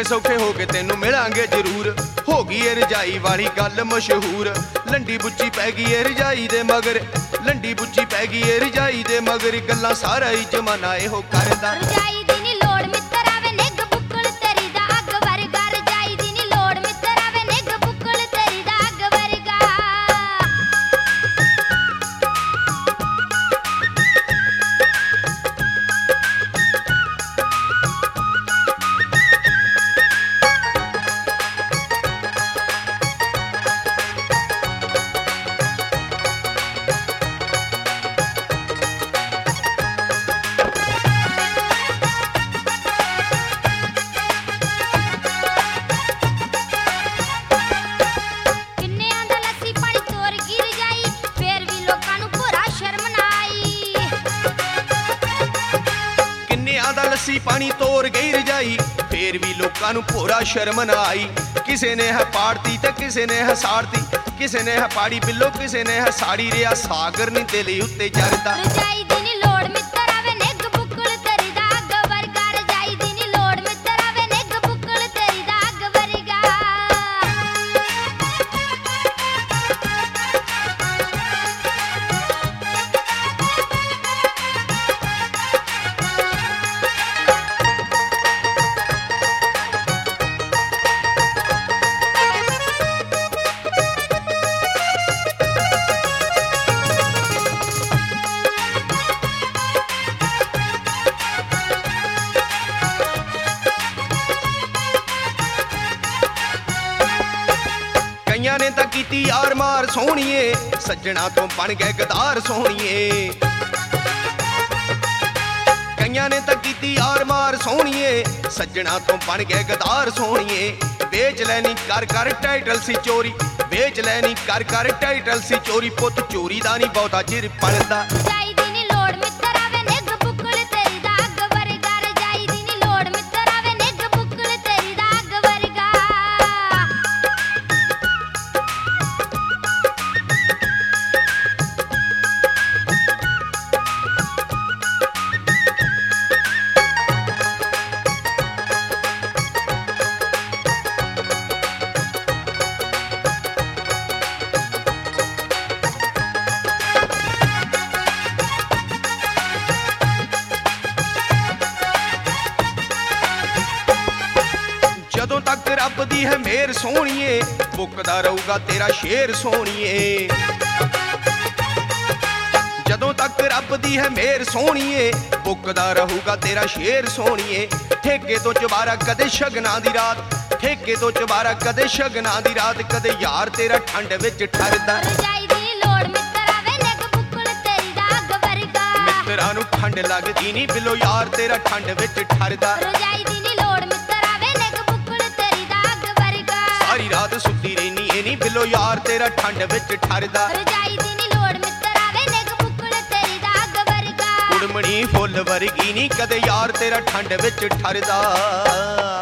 सौखे हो के तेनू मिलांगे जरूर। हो गई ए रजाई वाली गल मशहूर, लंडी बुच्ची पै गई ए रजाई दे मगर, लंडी बुच्ची पै गई ए रजाई दे मगर, गल्लां सारा ही जमाना इहो करदा। रजाई दी नी लोड़ मित्तर आवे निग बुक्कल तेरी दा अग वर्गा, रजाई दी नी लोड़ मित्तर आवे निग बुक्कल तेरी दा अग वर्गा। लस्सी पानी तोर गई रजाई फेर भी लोकां नूं भोरा शर्म ना आई। किसे ने है पाड़ती ते किसे ने है साड़ती, किसे ने है पाड़ी बिल्लो किसे ने है साड़ी, रिया सागर नी दिल उत्ते जरदा। रजाई दी नी लोड़ मित्तर आवे निग बुक्कल तेरी दा अग वर्गा, रजाई दी नी लोड़ मित्तर आवे निग बुक्कल तेरी दा अग वर्गा। कईयां ने तां कीती यार मार सोहणीए, सज्जणा तो बन गए गदार सोहणीए। कईयां ने तां कीती यार मार सोहणीए, सज्जणा तो बन गए गदार सोहणीए। बेच लैनी कर कर टाइटल सी चोरी, बेच लैनी कर कर टाइटल सी चोरी, पुत चोरी दा नहीं बहुता चिर पलदा। रजाई दी नी लोड़ मित्तर आवे निग बुक्कल तेरी दा अग वर्गा, रजाई दी नी लोड़ मित्तर आवे निग बुक्कल तेरी दा अग वर्गा। जदों तक रब दी है मेहर सोहणीए, मुकदा रहूगा तेरा शेर सोहणीए। जदों तक रब दी है मेहर सोहणीए, मुकदा रहूगा तेरा शेर सोहणीए। ठेके तो चबारा कदे शगना दी रात, ठेके तो चबारा कदे शगना दी रात, कदे यार तेरा ठंड विच ठरदा। रजाई दी नी लोड़ मित्तर आवे निग बुक्कल तेरी दा अग वर्गा, मित्तरां नूं ठंड लगदी नी बिलो यार तेरा ठंड विच ठरदा। रजाई दी नी लोड़ मित्तर आवे निग बुक्कल तेरी दा अग वर्गा। सारी रात सुत्ती रहनी ए नी बिलो यार तेरा ठंड विच ठरदा। रजाई दी नी लोड़ मित्तर आवे निग बुक्कल तेरी दा अग वर्गा। कुड़मणी फुੱਲ वर्गी नी कदे यार तेरा ठंड विच ठरदा।